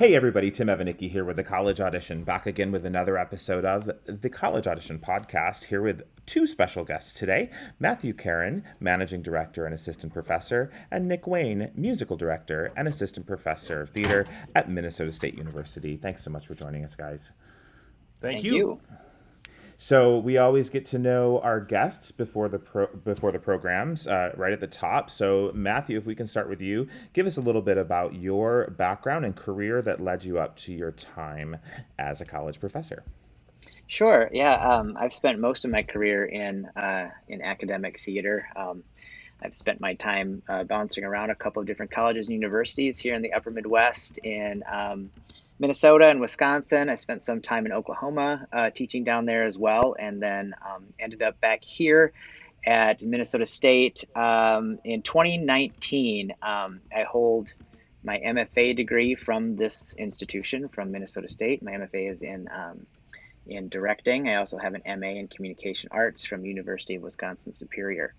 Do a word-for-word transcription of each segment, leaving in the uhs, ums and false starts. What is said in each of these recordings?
Hey everybody, Tim Evanicki here with the College Audition, back again with another episode of the College Audition podcast, here with two special guests today, Matthew Karen, Managing Director and Assistant Professor, and Nick Wayne, Musical Director and Assistant Professor of Theater at Minnesota State University. Thanks so much for joining us, guys. Thank Thank you. you. So we always get to know our guests before the pro- before the programs, uh, right at the top. So Matthew, if we can start with you, give us a little bit about your background and career that led you up to your time as a college professor. Sure. Yeah. Um, I've spent most of my career in uh, in academic theater. Um, I've spent my time uh, bouncing around a couple of different colleges and universities here in the Upper Midwest, in um, Minnesota and Wisconsin. I spent some time in Oklahoma uh, teaching down there as well, and then um, ended up back here at Minnesota State um, in twenty nineteen. Um, I hold my M F A degree from this institution, from Minnesota State. My M F A is in um, in directing. I also have an M A in communication arts from University of Wisconsin Superior.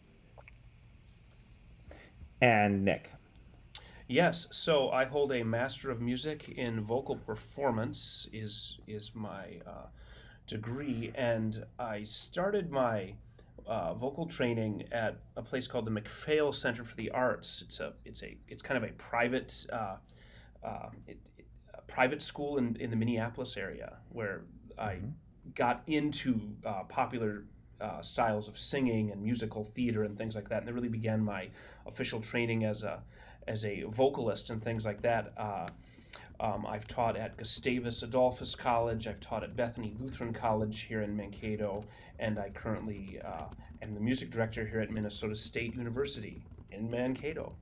And Nick. Yes, so I hold a Master of Music in Vocal Performance is is my uh, degree, and I started my uh, vocal training at a place called the McPhail Center for the Arts. It's a it's a it's kind of a private uh, uh, it, it- a private school in, in the Minneapolis area where I Mhm. got into uh, popular uh, styles of singing and musical theater and things like that, and it really began my official training as a as a vocalist and things like that. Uh, um, I've taught at Gustavus Adolphus College. I've taught at Bethany Lutheran College here in Mankato, and I currently uh, am the music director here at Minnesota State University in Mankato.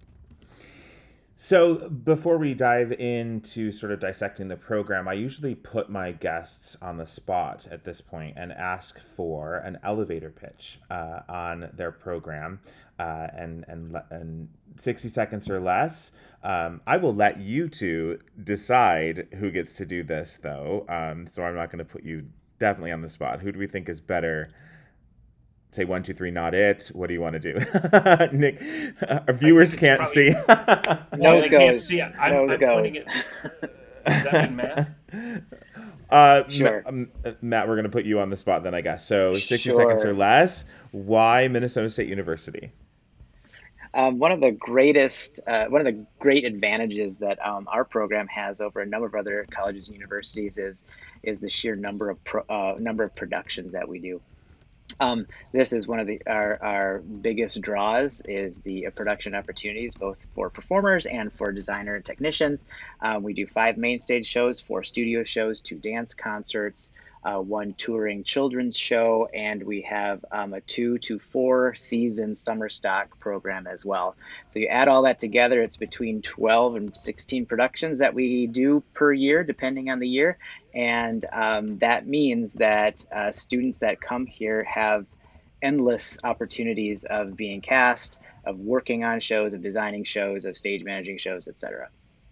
So before we dive into sort of dissecting the program, I usually put my guests on the spot at this point and ask for an elevator pitch uh, on their program, uh, and and le- and sixty seconds or less. Um, I will let you two decide who gets to do this, though. Um, so I'm not going to put you definitely on the spot. Who do we think is better? Say one, two, three, not it. What do you want to do? Nick, our I viewers think it's can't probably see. oh Nose they can't goes. see it. I'm Nose I'm pointing goes. it. Does that mean Matt? uh, Ma- Sure. um, uh, Matt, we're going to put you on the spot then, I guess. So sixty seconds or Sure. less. Why Minnesota State University? Um, one of the greatest, uh, one of the great advantages that um, our program has over a number of other colleges and universities is is the sheer number of pro, uh, number of productions that we do. Um, this is one of the our, our biggest draws is the uh, production opportunities, both for performers and for designer and technicians. Um, we do five main stage shows, four studio shows, two dance concerts, uh, one touring children's show, and we have um, a two to four season summer stock program as well. So you add all that together, it's between twelve and sixteen productions that we do per year, depending on the year. And um, that means that uh, students that come here have endless opportunities of being cast, of working on shows, of designing shows, of stage managing shows, et cetera.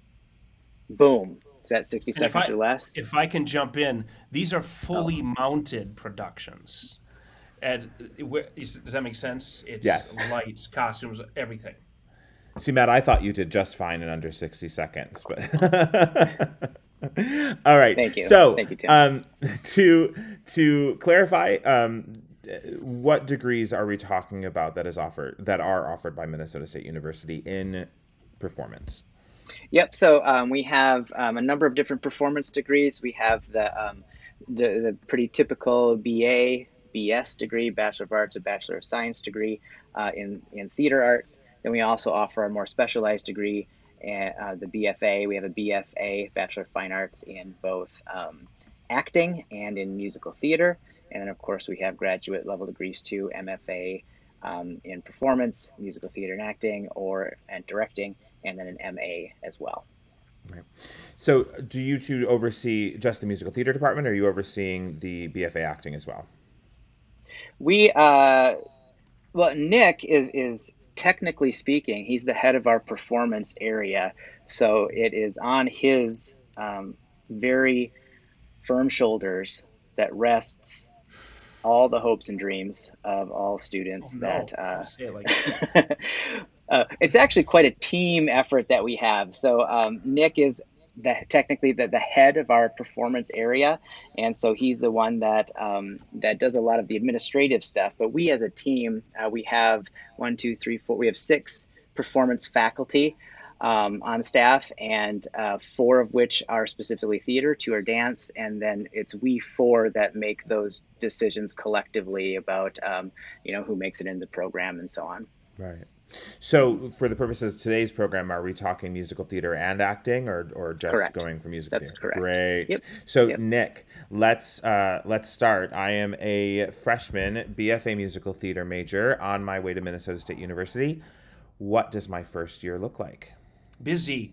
Boom. Is that sixty And if seconds I or less? if I can jump in, these are Oh, fully mounted productions. And uh, where- is- does that make sense? It's Yes. lights, costumes, everything. See, Matt, I thought you did just fine in under sixty seconds, but all right. thank you. So, Thank you, Tim. um, to to clarify, um, what degrees are we talking about that is offered that are offered by Minnesota State University in performance? Yep. So um, we have um, a number of different performance degrees. We have the um, the, the pretty typical B A, B S degree, Bachelor of Arts or Bachelor of Science degree uh, in in theater arts. Then we also offer a more specialized degree, uh, the B F A. We have a B F A, Bachelor of Fine Arts, in both um, acting and in musical theater. And then, of course, we have graduate level degrees too, M F A um, in performance, musical theater and acting, or and directing, and then an M A as well. Right. So, do you two oversee just the musical theater department, or are you overseeing the B F A acting as well? We, uh, well, Nick is is technically speaking, he's the head of our performance area, so it is on his um, very firm shoulders that rests all the hopes and dreams of all Oh students no, that don't uh, say it like that. uh, it's actually quite a team effort that we have. So um, Nick is the technically the, the head of our performance area, and so he's the one that um, that does a lot of the administrative stuff. But we as a team, uh, we have one, two, three, four. We have six performance faculty um, on staff, and uh, four of which are specifically theater, two are dance, and then it's we four that make those decisions collectively about um, you know who makes it into the program and so on. Right. So, for the purposes of today's program, are we talking musical theater and acting, or, or just Correct. going for musical That's theater? correct. Great. Yep. So, Yep. Nick, let's uh, let's start. I am a freshman B F A musical theater major on my way to Minnesota State University. What does my first year look like? Busy.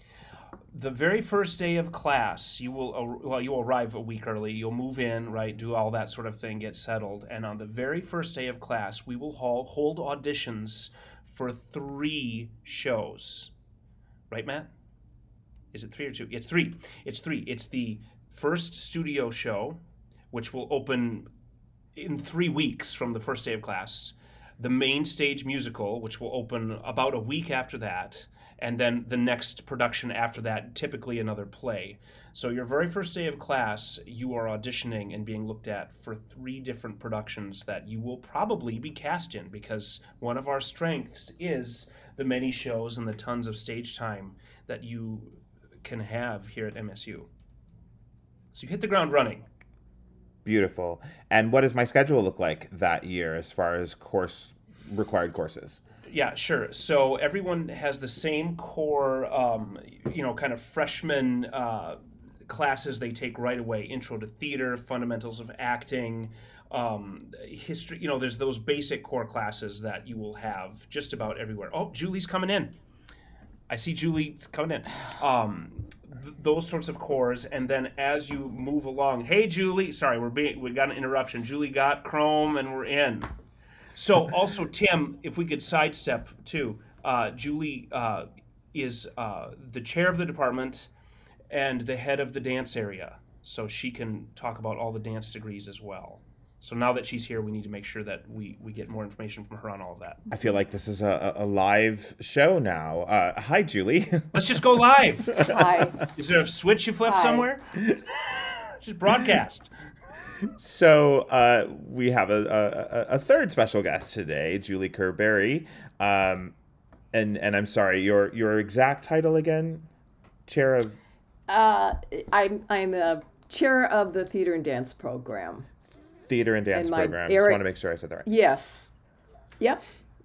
The very first day of class, you will well, you will arrive a week early. You'll move in, right? Do all that sort of thing, get settled, and on the very first day of class, we will hold auditions for three shows. Right, Matt? Is it three or two? It's three. It's three. It's the first studio show, which will open in three weeks from the first day of class. The main stage musical, which will open about a week after that, and then the next production after that, typically another play. So your very first day of class, you are auditioning and being looked at for three different productions that you will probably be cast in, because one of our strengths is the many shows and the tons of stage time that you can have here at M S U. So you hit the ground running. Beautiful. And what does my schedule look like that year as far as course required courses? Yeah, sure. So everyone has the same core, um, you know, kind of freshman uh, classes they take right away: intro to theater, fundamentals of acting, um, history. You know, there's those basic core classes that you will have just about everywhere. Oh, Julie's coming in. I see Julie coming in. Um, th- those sorts of cores, and then as you move along, hey Julie, sorry, we're being we got an interruption. Julie got Chrome, and we're in. So also, Tim, if we could sidestep too, uh, Julie uh, is uh, the chair of the department and the head of the dance area, so she can talk about all the dance degrees as well. So now that she's here, we need to make sure that we, we get more information from her on all of that. I feel like this is a, a live show now. Uh, hi, Julie. Let's just go live. Hi. Is there a switch you flip Hi. somewhere? Just broadcast. So uh, we have a, a, a third special guest today, Julie Kerr-Berry. Um, and and I'm sorry, your your exact title again? Chair of Uh, I'm I'm the chair of the theater and dance program. Theater and Dance And my Program. Just area- want to make sure I said that right. Yes. Yep.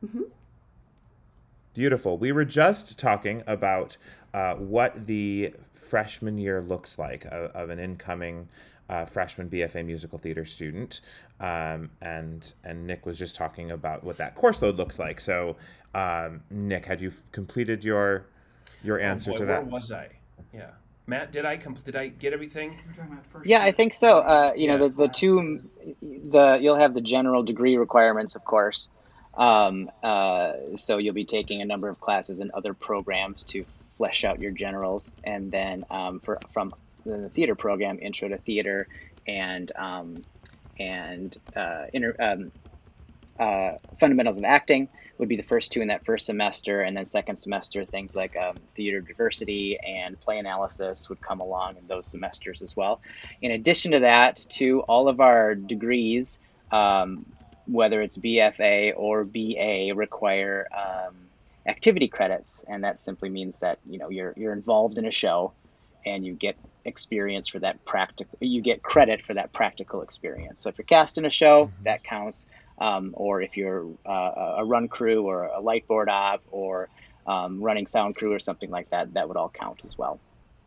Beautiful. We were just talking about uh, what the freshman year looks like of, of an incoming uh, freshman B F A musical theater student, um, and and Nick was just talking about what that course load looks like. So, um, Nick, had you completed your your answer oh boy, to where that? was I? Yeah. Matt, did I compl- did I get everything? Yeah, I think so. Uh, you know, the, the two, the you'll have the general degree requirements, of course. Um, uh, so you'll be taking a number of classes in other programs to flesh out your generals, and then um, for from the theater program, intro to theater, and um, and uh, inter, um, uh, fundamentals of acting would be the first two in that first semester, and then second semester things like um, theater diversity and play analysis would come along in those semesters as well. In addition to that, to all of our degrees, um, whether it's B F A or B A, require um, activity credits, and that simply means that you know you're you're involved in a show, and you get experience for that practical. You get credit for that practical experience. So if you're cast in a show, mm-hmm. that counts. Um, or if you're uh, a run crew or a light board op or um, running sound crew or something like that, that would all count as well.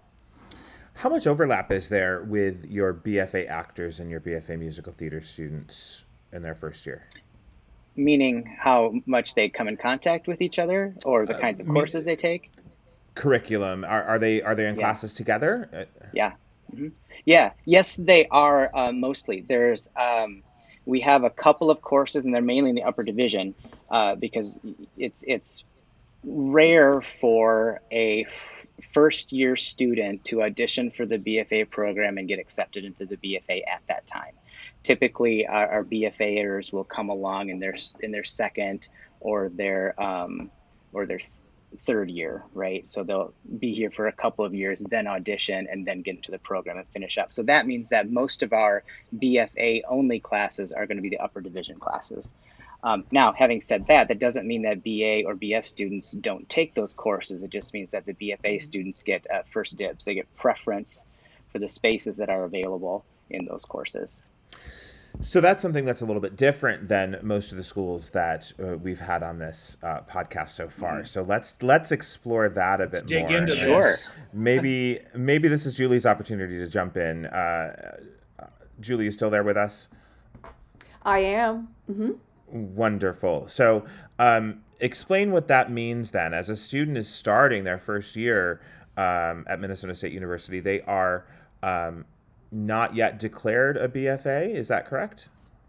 How much overlap is there with your B F A actors and your B F A musical theater students in their first year? Meaning how much they come in contact with each other, or the kinds of uh, courses they take? Curriculum. Are, are they are they in yeah. classes together? Yeah. Mm-hmm. Yeah. Yes, they are uh, mostly. There's... Um, We have a couple of courses, and they're mainly in the upper division, uh, because it's it's rare for a f- first year student to audition for the B F A program and get accepted into the B F A at that time. Typically, our, our BFAers will come along in their in their second or their um, or their third year, right? So they'll be here for a couple of years, then audition, and then get into the program and finish up. So that means that most of our B F A only classes are going to be the upper division classes. Um, now, having said that, that doesn't mean that B A or B S students don't take those courses. It just means that the B F A students get uh, first dibs. They get preference for the spaces that are available in those courses. So that's something that's a little bit different than most of the schools that uh, we've had on this uh, podcast so far. Mm-hmm. So let's let's explore that a bit let's dig more. into sure. this. Maybe maybe this is Julie's opportunity to jump in. Uh, Julie, you still there with us? I am. Mm-hmm. Wonderful. So um, explain what that means then. As a student is starting their first year um, at Minnesota State University, they are um, not yet declared a B F A. Is that correct?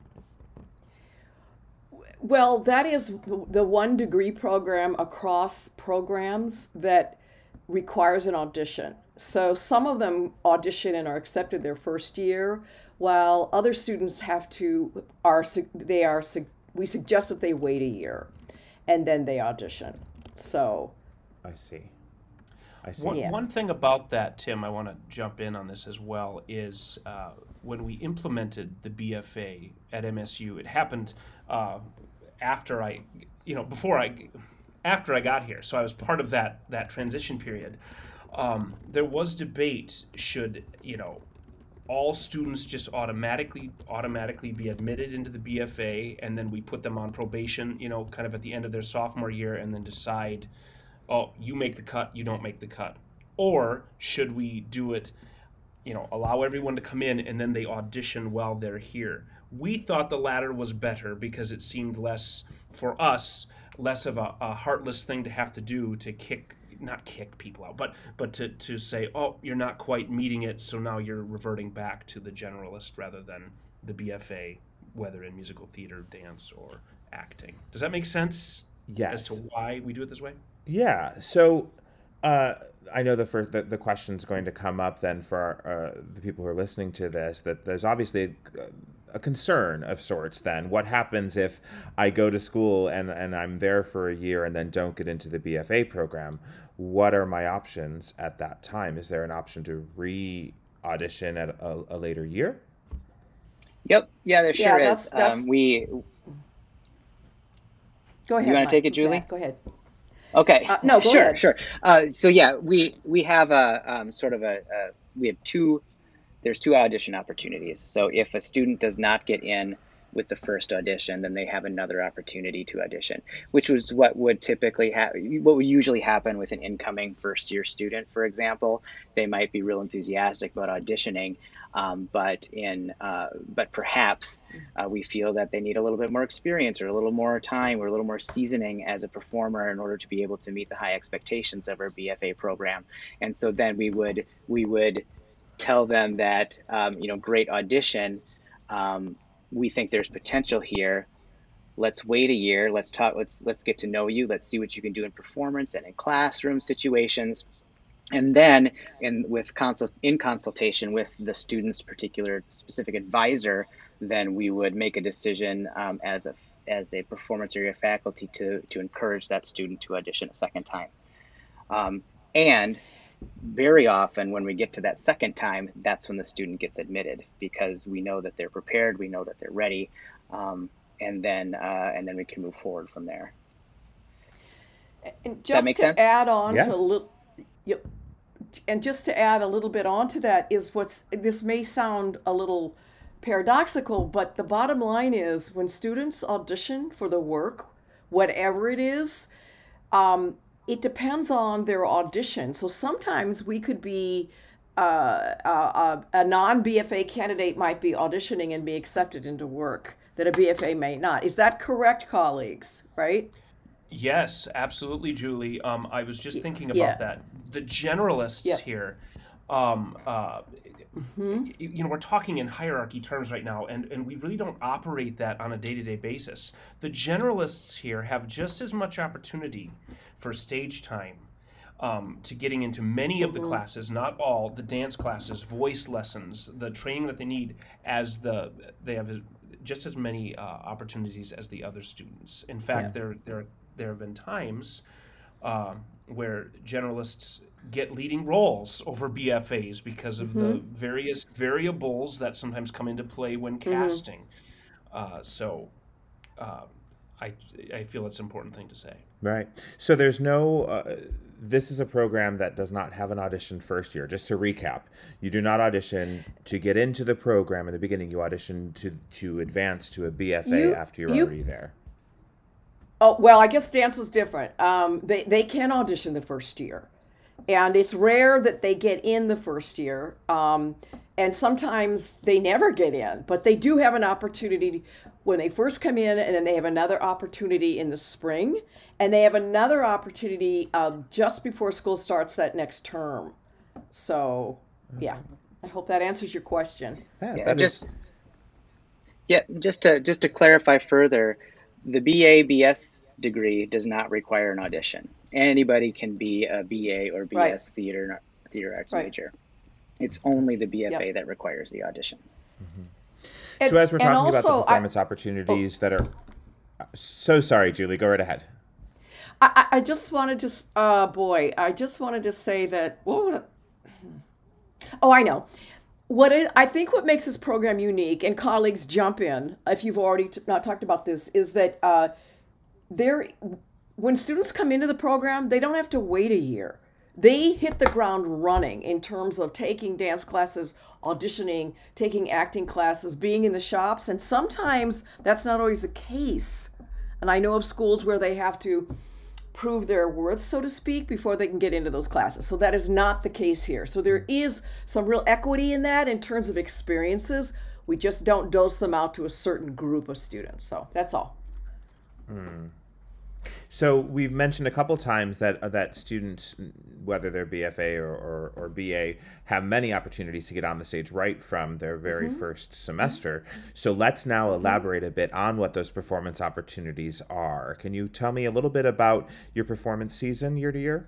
Well, that is the one degree program across programs that requires an audition. So some of them audition and are accepted their first year, while other students have to are they are we suggest that they wait a year and then they audition. So I see. I see. One, Yeah. one thing about that, Tim, I want to jump in on this as well, is uh, when we implemented the B F A at M S U, it happened uh, after I, you know, before I, after I got here. So I was part of that that transition period. Um, there was debate, should, you know, all students just automatically automatically be admitted into the B F A, and then we put them on probation, you know, kind of at the end of their sophomore year, and then decide, oh, you make the cut, you don't make the cut. Or should we do it, you know, allow everyone to come in and then they audition while they're here? We thought the latter was better because it seemed less, for us, less of a, a heartless thing to have to do to kick, not kick people out, but but to, to say, oh, you're not quite meeting it, so now you're reverting back to the generalist rather than the B F A, whether in musical theater, dance, or acting. Does that make sense? Yes. As to why we do it this way? Yeah. So uh, I know the first the, the question's going to come up then for our, uh, the people who are listening to this, that there's obviously a, a concern of sorts then. What happens if I go to school and, and I'm there for a year and then don't get into the B F A program? What are my options at that time? Is there an option to re-audition at a, a later year? Yep. Yeah, there sure Yeah, is. that's- that's- Um, we. Go ahead. You wanna Mike. take it, Julie? Yeah, go ahead. Okay. Uh, no, go sure, ahead. sure. Uh, so yeah, we we have a um, sort of a, a we have two. There's two audition opportunities. So if a student does not get in with the first audition, then they have another opportunity to audition, which was what would typically happen. What would usually happen with an incoming first year student, for example. They might be real enthusiastic about auditioning, um, but in uh, but perhaps uh, we feel that they need a little bit more experience or a little more time or a little more seasoning as a performer in order to be able to meet the high expectations of our B F A program. And so then we would we would tell them that um, you know, great audition. Um, we think there's potential here. Let's wait a year. Let's talk. Let's let's get to know you. Let's see what you can do in performance and in classroom situations. And then, in with consult in consultation with the student's particular specific advisor, then we would make a decision um, as a as a performance area faculty to to encourage that student to audition a second time. Um, and very often when we get to that second time, that's when the student gets admitted, because we know that they're prepared, we know that they're ready, um, and then uh, and then we can move forward from there. And that just make to sense? add on Yes. to a little, yep, and just to add a little bit onto that is what's this may sound a little paradoxical, but the bottom line is when students audition for the work, whatever it is, um, it depends on their audition. So sometimes we could be uh, uh, a non-B F A candidate might be auditioning and be accepted into work that a B F A may not. Is that correct, colleagues? Right? Yes, absolutely, Julie. Um, I was just thinking about Yeah. that. The generalists Yeah. here, um, uh, Mm-hmm. y- you know, we're talking in hierarchy terms right now, and, and we really don't operate that on a day-to-day basis. The generalists here have just as much opportunity for stage time, um, to getting into many of the Mhm. classes, not all, the dance classes, voice lessons, the training that they need, as the they have just as many uh, opportunities as the other students. In fact, Yeah. there there there have been times uh, where generalists get leading roles over B F As because of the various variables that sometimes come into play when casting. Uh, so uh, I, I feel it's an important thing to say. Right. So there's no, uh, this is a program that does not have an audition first year. Just to recap, you do not audition to get into the program in the beginning. You audition to, to advance to a B F A You- after you're you- already there. Oh, well, I guess dance is different. Um, they, they can audition the first year. And it's rare that they get in the first year. Um, and sometimes they never get in, but they do have an opportunity when they first come in, and then they have another opportunity in the spring, and they have another opportunity uh, just before school starts that next term. So, yeah, I hope that answers your question. Yeah, Yeah, that is- just yeah, just to just to clarify further, the B A B S degree does not require an audition. Anybody can be a B A or B S Right. theater theater arts Right. major. It's only the B F A Yep. that requires the audition. And- so as we're and talking about the also, I- performance opportunities that are, so sorry, Julie, go right ahead. I, I I just wanted to, s- uh, boy, I just wanted to say that, what would I- oh, I know. What it, I think what makes this program unique, and colleagues jump in if you've already t- not talked about this, is that uh, there, when students come into the program, they don't have to wait a year. They hit the ground running in terms of taking dance classes, auditioning, taking acting classes, being in the shops, and sometimes that's not always the case. And I know of schools where they have to prove their worth, so to speak, before they can get into those classes. So that is not the case here. So there is some real equity in that in terms of experiences. We just don't dose them out to a certain group of students. So that's all. So we've mentioned a couple times that uh, that students, whether they're B F A or, or, or B A, have many opportunities to get on the stage right from their very first semester. So let's now elaborate a bit on what those performance opportunities are. Can you tell me a little bit about your performance season year to year?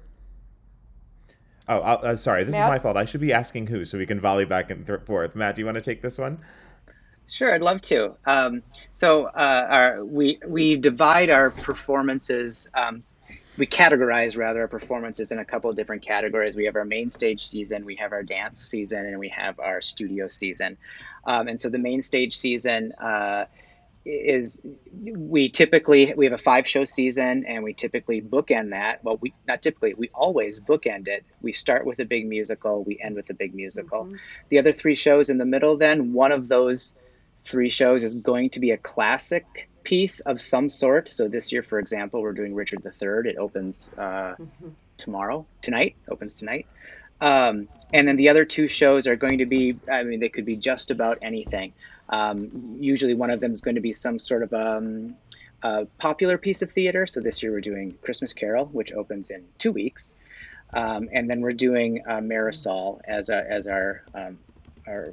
Oh, I'll, uh, sorry, this Matt? is my fault. I should be asking who, so we can volley back and th- forth. Matt, do you want to take this one? Sure, I'd love to. Um, so uh, our, we we divide our performances. Um, we categorize rather our performances in a couple of different categories. We have our main stage season, we have our dance season, and we have our studio season. Um, and so the main stage season uh, is we typically we have a five show season, and we typically bookend that. Well, we not typically, we always bookend it. We start with a big musical, we end with a big musical. The other three shows in the middle, then one of those three shows is going to be a classic piece of some sort. So this year, for example, we're doing Richard the Third. It opens uh, tomorrow, tonight, opens tonight. Um, and then the other two shows are going to be, I mean, they could be just about anything. Um, usually one of them is going to be some sort of um, a popular piece of theater. So this year we're doing Christmas Carol, which opens in two weeks. Um, and then we're doing uh, Marisol as, a, as our, um, our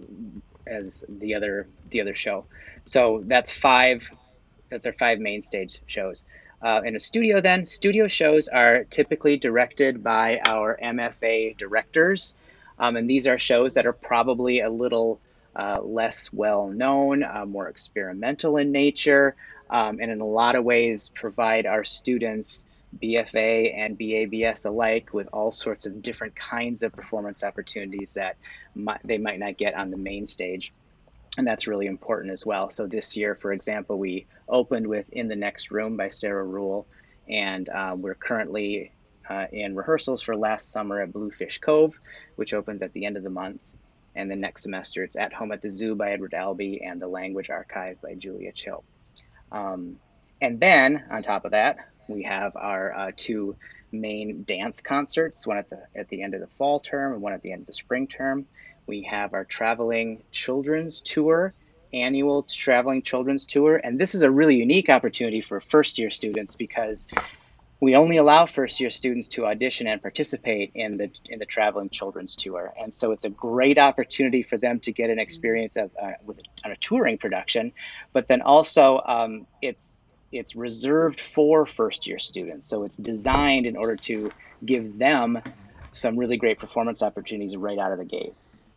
as the other the other show. So that's five. That's our five main stage shows. Uh, in a studio, then studio shows are typically directed by our M F A directors, um, and these are shows that are probably a little uh, less well known, uh, more experimental in nature, um, and in a lot of ways provide our students, B F A and B A B S alike, with all sorts of different kinds of performance opportunities that might, they might not get on the main stage. And that's really important as well. So this year, for example, we opened with In the Next Room by Sarah Rule, and uh, we're currently uh, in rehearsals for Last Summer at Bluefish Cove, which opens at the end of the month. And then next semester, it's At Home at the Zoo by Edward Albee and The Language Archive by Julia Chill. Um, and then, on top of that, we have our uh, two main dance concerts, one at the at the end of the fall term and one at the end of the spring term. We have our traveling children's tour, annual traveling children's tour, and this is a really unique opportunity for first year students because we only allow first year students to audition and participate in the in the traveling children's tour, and so it's a great opportunity for them to get an experience of uh, with on a touring production, but then also um, it's it's reserved for first year students, so it's designed in order to give them some really great performance opportunities right out of the gate.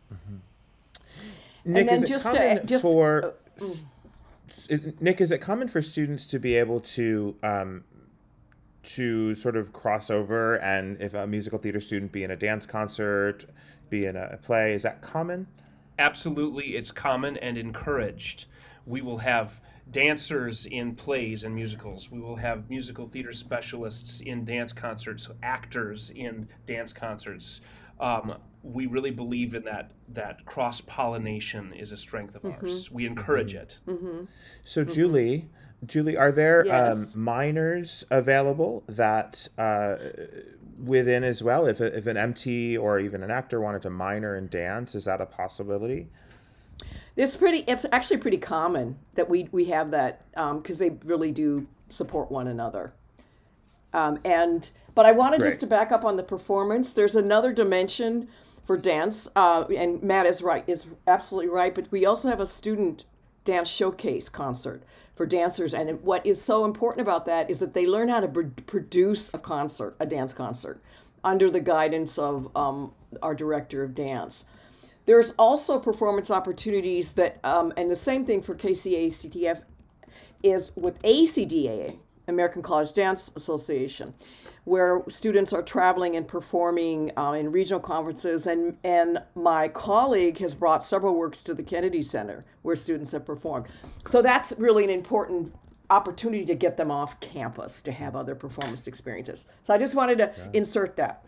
Nick, then is it just to- common just- for Nick, is it common for students to be able to um, to sort of cross over, and if a musical theater student be in a dance concert, be in a play, is that common? Absolutely, it's common and encouraged. We will have dancers in plays and musicals. We will have musical theater specialists in dance concerts, actors in dance concerts. Um, we really believe in that that cross-pollination is a strength of Mm-hmm. ours. We encourage it. Mm-hmm. So, Julie, Julie, are there Yes. um, minors available that uh, within as well? If a, if an M T or even an actor wanted to minor in dance, is that a possibility? It's pretty. It's actually pretty common that we we have that because they really do support one another. Um, and but I wanted Great. just to back up on the performance. There's another dimension for dance, uh, and Matt is right, is absolutely right. But we also have a student dance showcase concert for dancers, and what is so important about that is that they learn how to pr- produce a concert, a dance concert, under the guidance of um, our director of dance. There's also performance opportunities that, um, and the same thing for K C A C T F is with A C D A, American College Dance Association, where students are traveling and performing uh, in regional conferences. And, and my colleague has brought several works to the Kennedy Center where students have performed. So that's really an important opportunity to get them off campus to have other performance experiences. So I just wanted to yeah. insert that.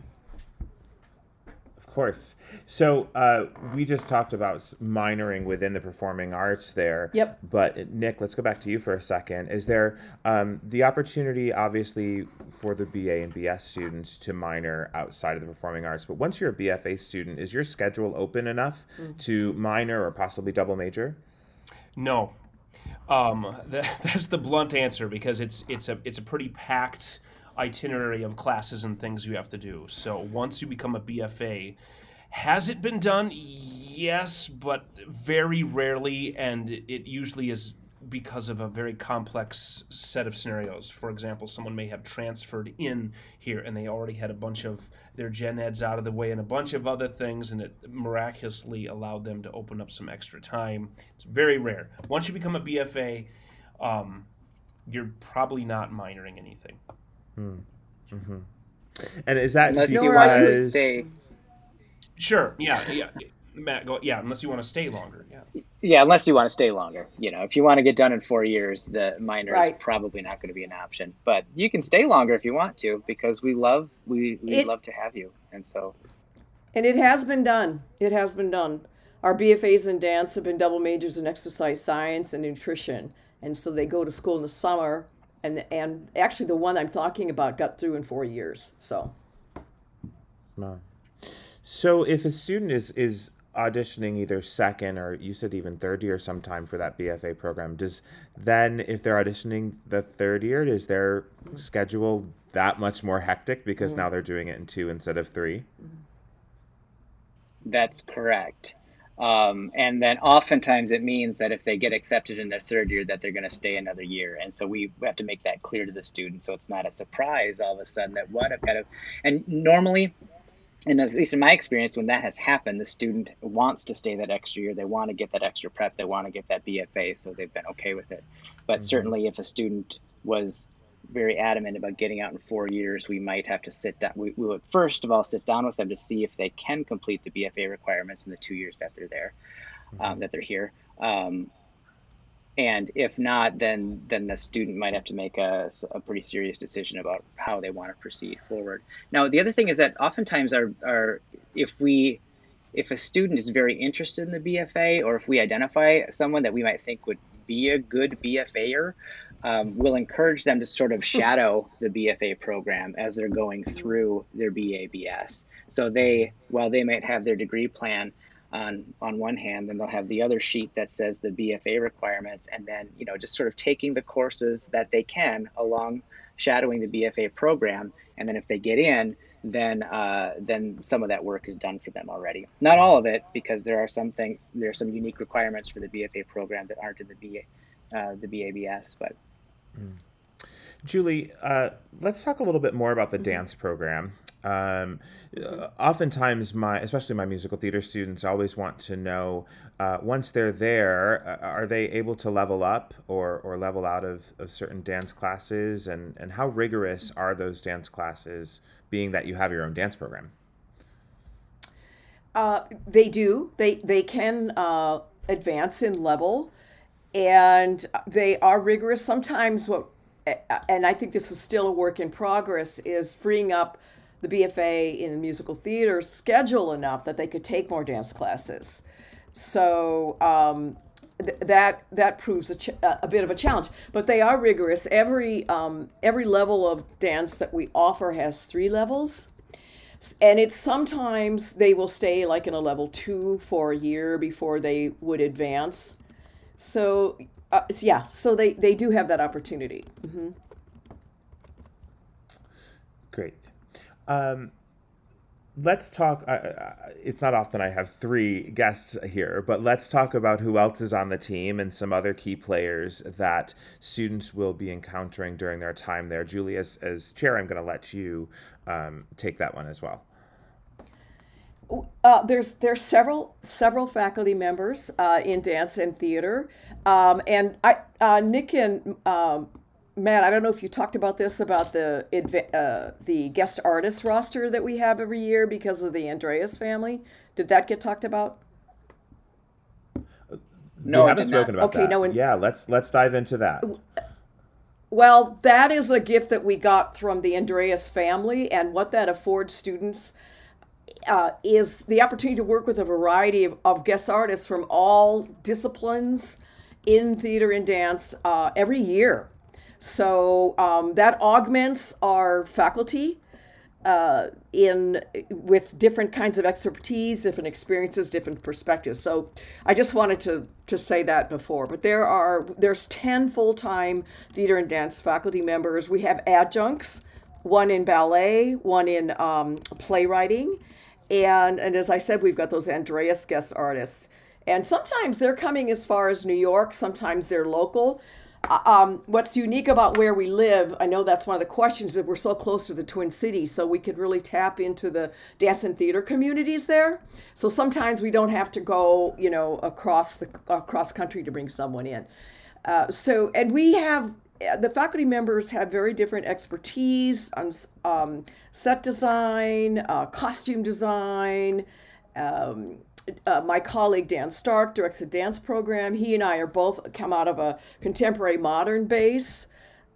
Of course. So uh, we just talked about minoring within the performing arts there. Yep. But Nick, let's go back to you for a second. Is there um, the opportunity, obviously, for the B A and B S students to minor outside of the performing arts? But once you're a B F A student, is your schedule open enough mm. to minor or possibly double major? No. Um, that, that's the blunt answer, because it's it's a it's a pretty packed itinerary of classes and things you have to do. So once you become a B F A, has it been done? Yes, but very rarely, and it usually is because of a very complex set of scenarios. For example, someone may have transferred in here and they already had a bunch of their gen eds out of the way and a bunch of other things, and it miraculously allowed them to open up some extra time. It's very rare. Once you become a B F A, um, you're probably not minoring anything. Hmm. Mm-hmm. And is that unless because... you want to stay? Sure. Yeah. Yeah. Matt, go. Yeah. Unless you want to stay longer. Yeah. Yeah. Unless you want to stay longer. You know, if you want to get done in four years, the minor right. is probably not going to be an option. But you can stay longer if you want to, because we love we we it, love to have you. And so. And it has been done. It has been done. Our B F As in dance have been double majors in exercise science and nutrition, and so they go to school in the summer. And and actually, the one I'm talking about got through in four years. So, wow. So if a student is is auditioning either second or you said even third year sometime for that B F A program, does then if they're auditioning the third year, is their schedule that much more hectic because mm-hmm. now they're doing it in two instead of three? That's correct. Um, and then oftentimes it means that if they get accepted in their third year, that they're going to stay another year. And so we have to make that clear to the student, so it's not a surprise all of a sudden that what I've got to. And normally, and at least in my experience, when that has happened, the student wants to stay that extra year. They want to get that extra prep. They want to get that B F A, so they've been okay with it. But mm-hmm. certainly, if a student was very adamant about getting out in four years, we might have to sit down. We, we would first of all sit down with them to see if they can complete the B F A requirements in the two years that they're there, mm-hmm. um, that they're here. Um, and if not, then then the student might have to make a, a pretty serious decision about how they want to proceed forward. Now, the other thing is that oftentimes our, our if we if a student is very interested in the B F A, or if we identify someone that we might think would be a good B F A-er, Um, we'll encourage them to sort of shadow the B F A program as they're going through their B A B S. So they, while they might have their degree plan on on one hand, then they'll have the other sheet that says the B F A requirements, and then, you know, just sort of taking the courses that they can along shadowing the B F A program. And then if they get in, then uh, then some of that work is done for them already. Not all of it, because there are some things, there are some unique requirements for the B F A program that aren't in the B A, uh, the B A B S, but. Mm. Julie, uh, let's talk a little bit more about the dance program. Um, uh, oftentimes, my especially my musical theater students always want to know uh, once they're there, uh, are they able to level up or, or level out of, of certain dance classes, and, and how rigorous are those dance classes, being that you have your own dance program? Uh, they do. They they can uh, advance in level, and they are rigorous. Sometimes what, and I think this is still a work in progress, is freeing up the B F A in musical theater schedule enough that they could take more dance classes. So um, th- that that proves a, ch- a bit of a challenge. But they are rigorous. Every um, every level of dance that we offer has three levels. And it's sometimes they will stay like in a level two for a year before they would advance. So, uh, yeah, so they, they do have that opportunity. Mm-hmm. Great. Um, let's talk. Uh, uh, it's not often I have three guests here, but let's talk about who else is on the team and some other key players that students will be encountering during their time there. Julie, as, as chair, I'm going to let you um, take that one as well. Uh, there's there's several several faculty members uh, in dance and theater, um, and I uh, Nick and um, Matt, I don't know if you talked about this about the uh, the guest artist roster that we have every year because of the Andreas family. Did that get talked about? No, we haven't spoken about okay, that. No one's... Yeah, let's let's dive into that. Well, that is a gift that we got from the Andreas family, and what that affords students uh, is the opportunity to work with a variety of, of guest artists from all disciplines in theater and dance uh, every year. So um, that augments our faculty uh, in with different kinds of expertise, different experiences, different perspectives. So I just wanted to to say that before. But there are there's ten full-time theater and dance faculty members. We have adjuncts, one in ballet, one in um, playwriting, and and as I said, we've got those Andreas guest artists. And sometimes they're coming as far as New York. Sometimes they're local. Um, what's unique about where we live, I know that's one of the questions, that we're so close to the Twin Cities, so we could really tap into the dance and theater communities there. So sometimes we don't have to go, you know, across the across country to bring someone in. Uh, so, and we have, the faculty members have very different expertise on um, set design, uh, costume design. Um, Uh, my colleague Dan Stark directs a dance program. He and I are both come out of a contemporary modern base,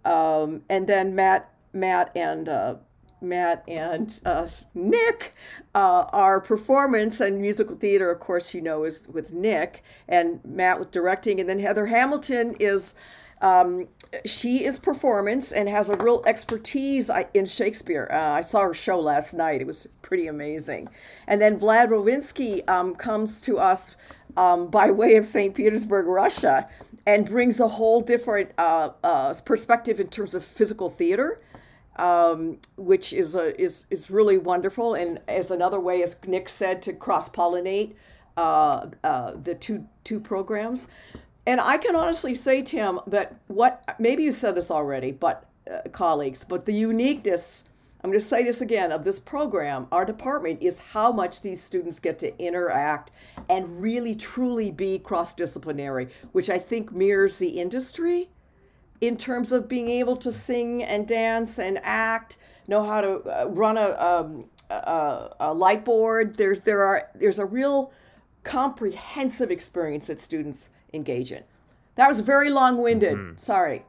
um, and then Matt, Matt and uh, Matt and uh, Nick uh, are performance and musical theater. Of course, you know, is with Nick, and Matt with directing, and then Heather Hamilton is. Um, she is performance and has a real expertise in Shakespeare. Uh, I saw her show last night. It was pretty amazing. And then Vlad Rovinsky um, comes to us um, by way of Saint Petersburg, Russia, and brings a whole different uh, uh, perspective in terms of physical theater, um, which is a, is is really wonderful. And as another way, as Nick said, to cross-pollinate uh, uh, the two two programs. And I can honestly say, Tim, that what, maybe you said this already, but uh, colleagues, but the uniqueness, I'm going to say this again, of this program, our department, is how much these students get to interact and really truly be cross-disciplinary, which I think mirrors the industry in terms of being able to sing and dance and act, know how to uh, run a, um, a, a light board. There's, there are, there's a real comprehensive experience that students engage in. That was very long-winded. Mm-hmm. Sorry.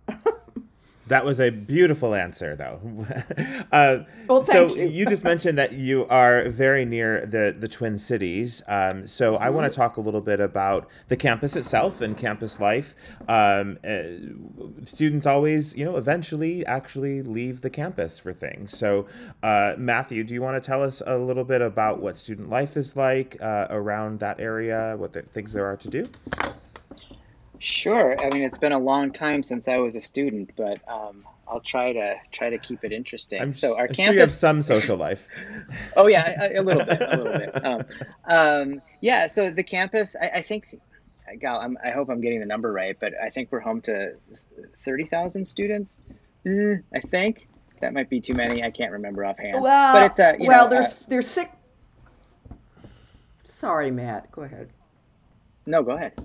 That was a beautiful answer, though. uh, well, thank so you. You just mentioned that you are very near the, the Twin Cities. Um, so mm-hmm. I want to talk a little bit about the campus itself and campus life. Um, uh, students always, you know, eventually actually leave the campus for things. So uh, Matthew, do you want to tell us a little bit about what student life is like uh, around that area, what the things there are to do? Sure. I mean, it's been a long time since I was a student, but um, I'll try to try to keep it interesting. I'm, so our I'm campus. Sure you have some social life. Oh yeah, a, a little bit, a little bit. Um, um, yeah. So the campus, I, I think, God, I'm, I hope I'm getting the number right, but I think we're home to thirty thousand students. Mm, I think. that might be too many. I can't remember offhand. Well, but it's a you well, know, there's uh, there's six. Sorry, Matt. Go ahead. no, go ahead.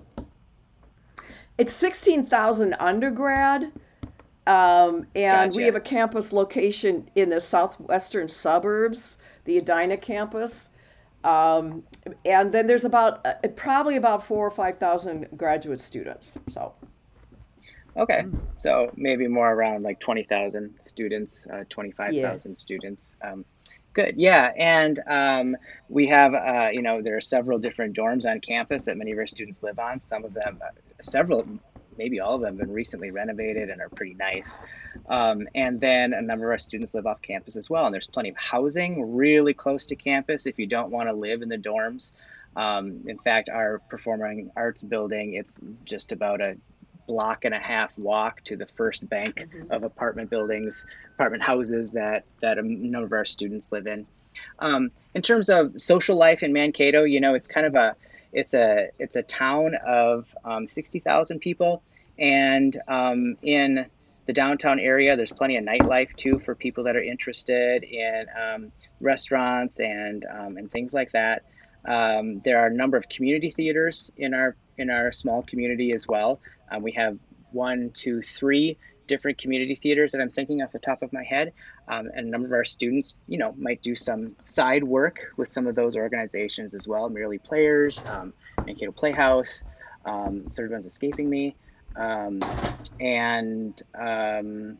It's sixteen thousand undergrad, um, and Gotcha. we have a campus location in the southwestern suburbs, the Edina campus. Um, and then there's about uh, probably about four or five thousand graduate students. So, Okay, so maybe more around like twenty thousand students, uh, twenty-five thousand students. Um, good, yeah, and um, we have, uh, you know, there are several different dorms on campus that many of our students live on. Some of them, uh, several, maybe all of them have been recently renovated and are pretty nice. Um, and then a number of our students live off campus as well, and there's plenty of housing really close to campus if you don't want to live in the dorms. Um, in fact, our performing arts building, it's just about a block and a half walk to the first bank mm-hmm. of apartment buildings, apartment houses that that a number of our students live in. Um, in terms of social life in Mankato, you know, it's kind of a it's a it's a town of um, sixty thousand people, and um, in the downtown area, there's plenty of nightlife too for people that are interested in um, restaurants and um, and things like that. Um, there are a number of community theaters in our in our small community as well. Um, we have one, two, three different community theaters that I'm thinking off the top of my head. Um, and a number of our students, you know, might do some side work with some of those organizations as well. Merely Players, um, Mankato Playhouse, um, third one's escaping me. Um, and um,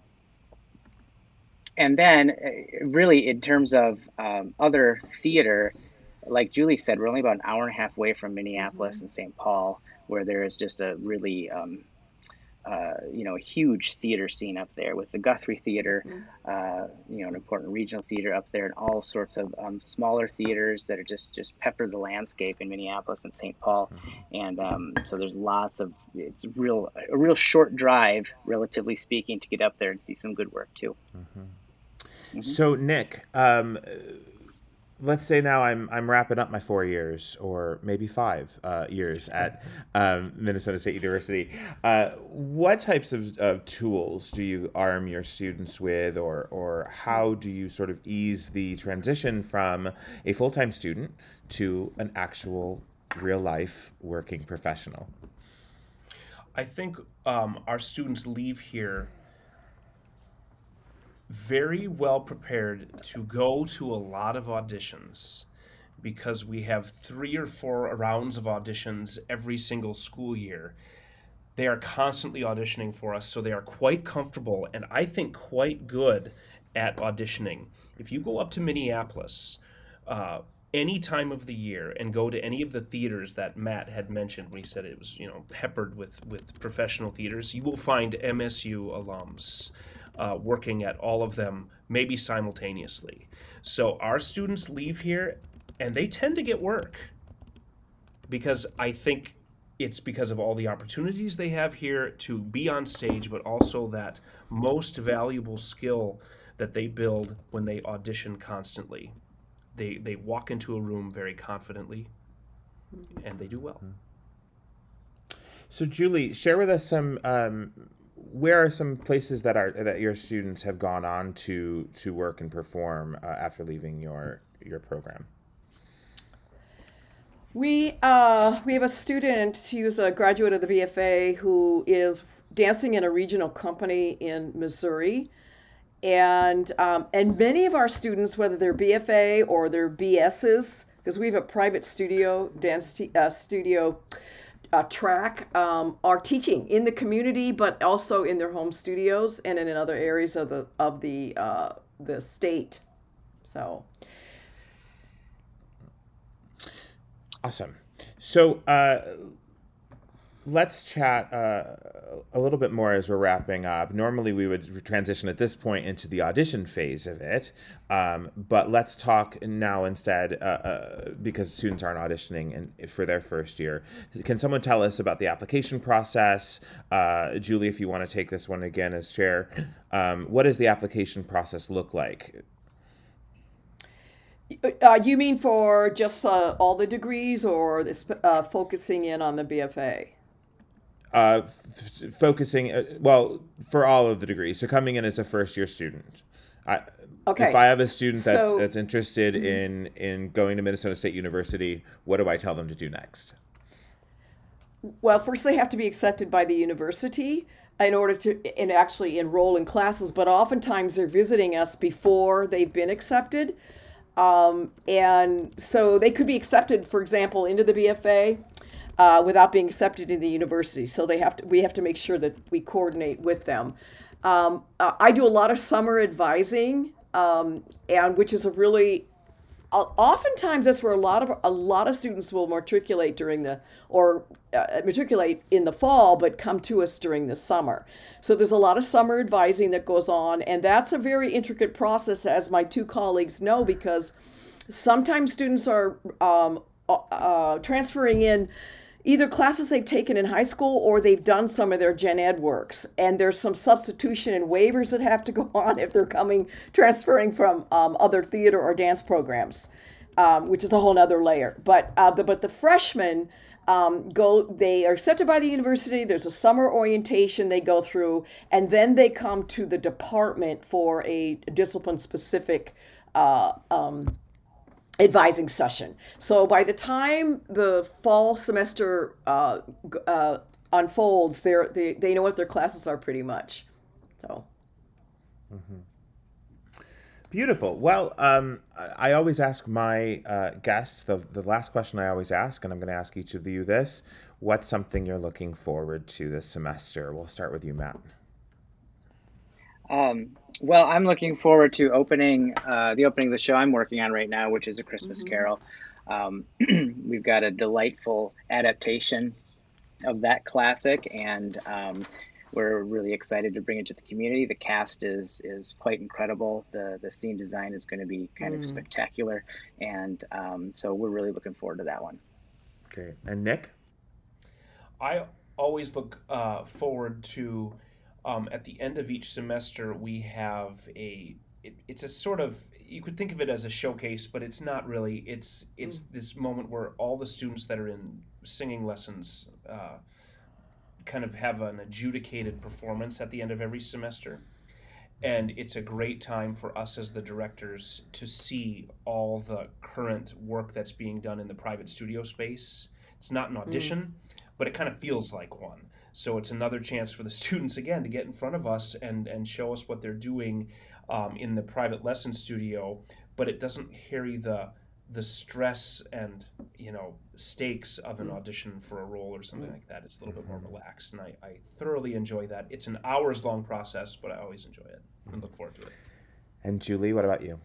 and then uh, really in terms of um, other theater, like Julie said, we're only about an hour and a half away from Minneapolis mm-hmm. and Saint Paul, where there is just a really, um, uh, you know, a huge theater scene up there with the Guthrie Theater, mm-hmm. uh, you know, an important regional theater up there, and all sorts of um, smaller theaters that are just just pepper the landscape in Minneapolis and Saint Paul. Mm-hmm. And um, so there's lots of, it's real a real short drive, relatively speaking, to get up there and see some good work too. Mm-hmm. Mm-hmm. So Nick, um, let's say now I'm I'm wrapping up my four years or maybe five uh, years at um, Minnesota State University. Uh, what types of, of tools do you arm your students with, or or how do you sort of ease the transition from a full-time student to an actual real-life working professional? I think um, our students leave here very well prepared to go to a lot of auditions, because we have three or four rounds of auditions every single school year. They are constantly auditioning for us, so they are quite comfortable and I think quite good at auditioning. If you go up to Minneapolis uh, any time of the year and go to any of the theaters that Matt had mentioned when he said it was, you know, peppered with, with professional theaters, you will find M S U alums Uh, working at all of them, maybe simultaneously. So our students leave here and they tend to get work, because I think it's because of all the opportunities they have here to be on stage, but also that most valuable skill that they build when they audition constantly. They, they walk into a room very confidently and they do well. So Julie, share with us some um, where are some places that are that your students have gone on to to work and perform uh, after leaving your your program? We uh, we have a student who's a graduate of the B F A who is dancing in a regional company in Missouri, and um, and many of our students, whether they're B F A or they're B S's, because we have a private studio dance t- uh, studio. Uh, track um, are teaching in the community, but also in their home studios and in other areas of the of the uh, the state. So awesome. So uh, let's chat uh, a little bit more as we're wrapping up. Normally, we would transition at this point into the audition phase of it, um, but let's talk now instead, uh, uh, because students aren't auditioning in, for their first year. Can someone tell us about the application process? Uh, Julie, if you want to take this one again as chair, um, what does the application process look like? Uh, you mean for just uh, all the degrees, or this, uh, focusing in on the B F A? Uh, f- focusing, uh, well, for all of the degrees. So coming in as a first year student, I, Okay. If I have a student that's So- that's interested in in going to Minnesota State University, what do I tell them to do next? Well, first they have to be accepted by the university in order to and actually enroll in classes, but oftentimes they're visiting us before they've been accepted. Um, and so they could be accepted, for example, into the B F A uh, without being accepted in the university. So they have to we have to make sure that we coordinate with them. Um, uh, I do a lot of summer advising, um, and which is a really uh, oftentimes that's where a lot of a lot of students will matriculate during the or uh, matriculate in the fall, but come to us during the summer. So there's a lot of summer advising that goes on, and that's a very intricate process, as my two colleagues know, because sometimes students are um, uh, transferring in either classes they've taken in high school or they've done some of their gen ed works, and there's some substitution and waivers that have to go on if they're coming transferring from um, other theater or dance programs, um, which is a whole other layer. But uh, the, but the freshmen um, go they are accepted by the university. There's a summer orientation they go through, and then they come to the department for a discipline specific uh, um, advising session. So by the time the fall semester uh, uh, unfolds, they're, they they know what their classes are pretty much. So. Mm-hmm. Beautiful. Well, um, I, I always ask my uh, guests the the last question I always ask, and I'm going to ask each of you this: what's something you're looking forward to this semester? We'll start with you, Matt. Um, well, I'm looking forward to opening uh, the opening of the show I'm working on right now, which is A Christmas Mm-hmm. Carol. Um, we've got a delightful adaptation of that classic, and um, we're really excited to bring it to the community. The cast is is quite incredible. The the scene design is going to be kind Mm. of spectacular, and um, so we're really looking forward to that one. Okay. And Nick? I always look uh, forward to, um, at the end of each semester, we have a, it, it's a sort of, you could think of it as a showcase, but it's not really. It's it's this moment where all the students that are in singing lessons uh, kind of have an adjudicated performance at the end of every semester. And it's a great time for us as the directors to see all the current work that's being done in the private studio space. It's not an audition, but it kind of feels like one. So it's another chance for the students, again, to get in front of us and, and show us what they're doing um, in the private lesson studio, but it doesn't carry the the stress and, you know, stakes of an audition for a role or something like that. It's a little bit more relaxed, and I, I thoroughly enjoy that. It's an hours long process, but I always enjoy it and look forward to it. And Julie, what about you?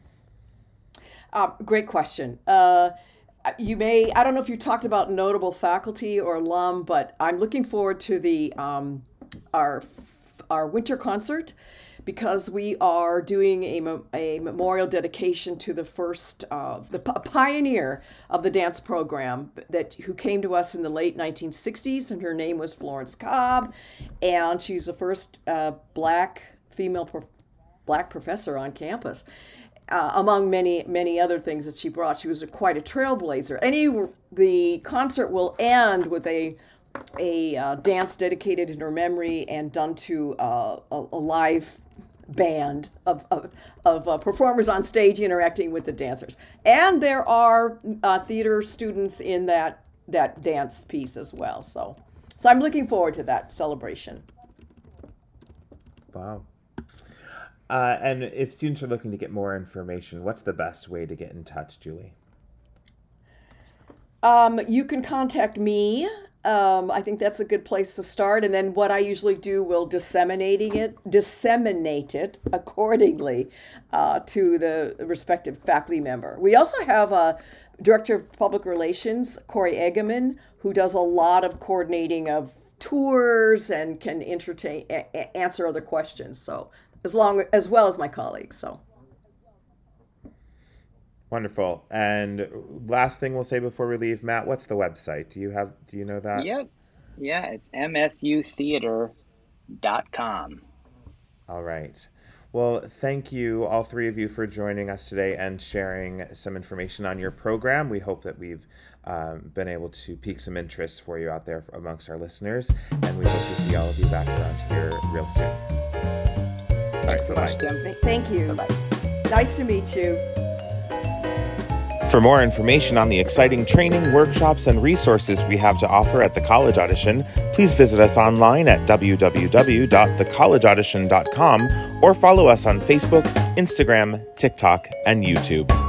Uh, great question. Uh, you may, I don't know if you talked about notable faculty or alum, but I'm looking forward to the um, our our winter concert, because we are doing a, a memorial dedication to the first, uh, the p- pioneer of the dance program that who came to us in the late nineteen sixties, and her name was Florence Cobb, and she's the first uh, black female pro- black professor on campus. Uh, among many, many other things that she brought. She was a, quite a trailblazer. Any, the concert will end with a a uh, dance dedicated in her memory and done to uh, a, a live band of, of, of uh, performers on stage interacting with the dancers. And there are uh, theater students in that that dance piece as well. So, so I'm looking forward to that celebration. Wow. Uh, and if students are looking to get more information, what's the best way to get in touch, Julie? Um, you can contact me. Um, I think that's a good place to start. And then what I usually do will disseminating it, disseminate it accordingly uh, to the respective faculty member. We also have a director of public relations, Corey Eggeman, who does a lot of coordinating of tours and can entertain, a- answer other questions. So as long as well as my colleagues. So. Wonderful. And last thing we'll say before we leave, Matt, what's the website? Do you have, do you know that? Yep. Yeah, it's m s u theater dot com. All right. Well, thank you, all three of you, for joining us today and sharing some information on your program. We hope that we've um, been able to pique some interest for you out there amongst our listeners, and we hope to see all of you back around here real soon. Thanks so much, Bye-bye. Tim. Thank you. Bye-bye. Nice to meet you. For more information on the exciting training, workshops, and resources we have to offer at the College Audition, please visit us online at w w w dot the college audition dot com or follow us on Facebook, Instagram, TikTok, and YouTube.